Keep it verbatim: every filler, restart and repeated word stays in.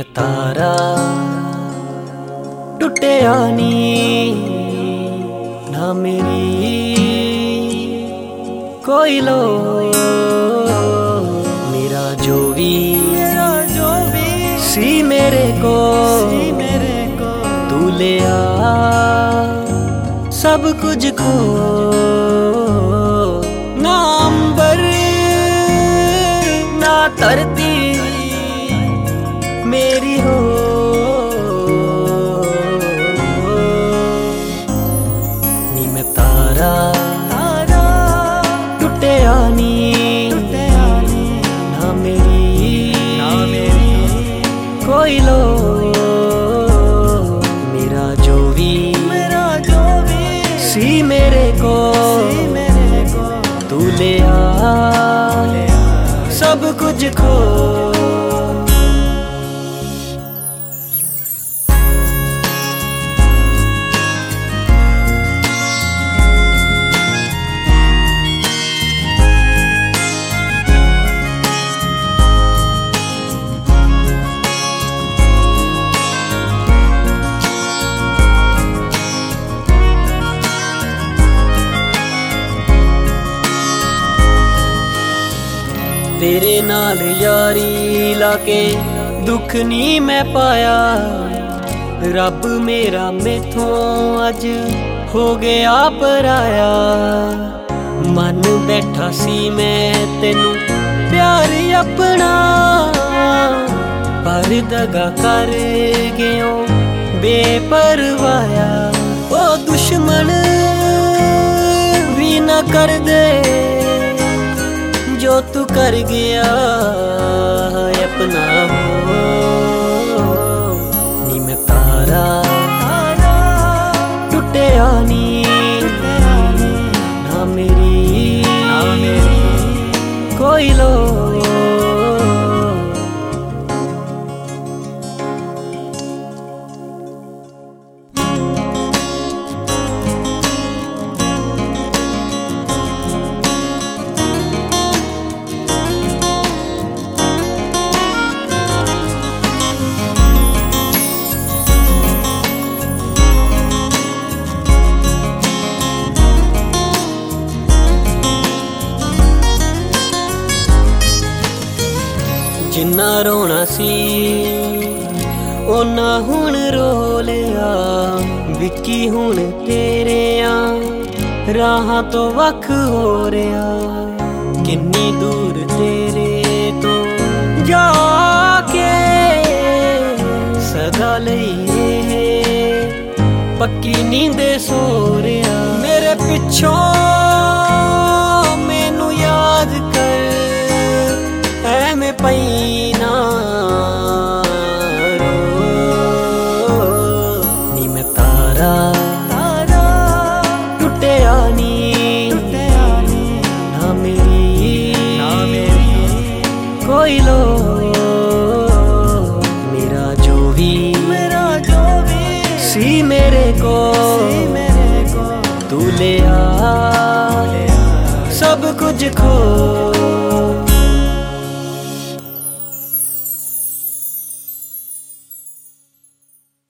तारा टुटिया नी ना मेरी कोई लो मेरा जो भी मेरा जो भी सी मेरे को सी मेरे को तू ले आ सब कुछ खो ना अंबर ना धरती मेरी हो नी मैं तारा तारा टुटिया नी ना मेरी ना मेरी कोई लो मेरा जो भी मेरा जो भी सी मेरे को सी मेरे को तू ले आ सब कुछ खो तेरे नाल यारी लाके दुख नी मैं पाया रब मेरा मैथों अज हो गया पराया मन बैठा सी मैं तेनू प्यार अपना पर दगा कर गयो बेपरवाया ओ दुश्मन भी न कर दे जो तू कर गया अपना हो नी मैं तारा टुटिया नी ना मेरी ना मेरी कोई लो जिन्ना रोना सी ओना हुण रो लिया विकी हुण तेरिया राहां तो वख हो रहा किन्नी दूर तेरे तो जाके सदा लईए पक्की नींदे सो रहा मेरे पिछों मैनू याद कर मैं पैना रो नी मैं तारा तारा टुटिया नी ना मेरी ना मेरी कोई लो मेरा जो भी मेरा जो भी सी मेरे को सी मेरे को तू ले आ सब कुछ खो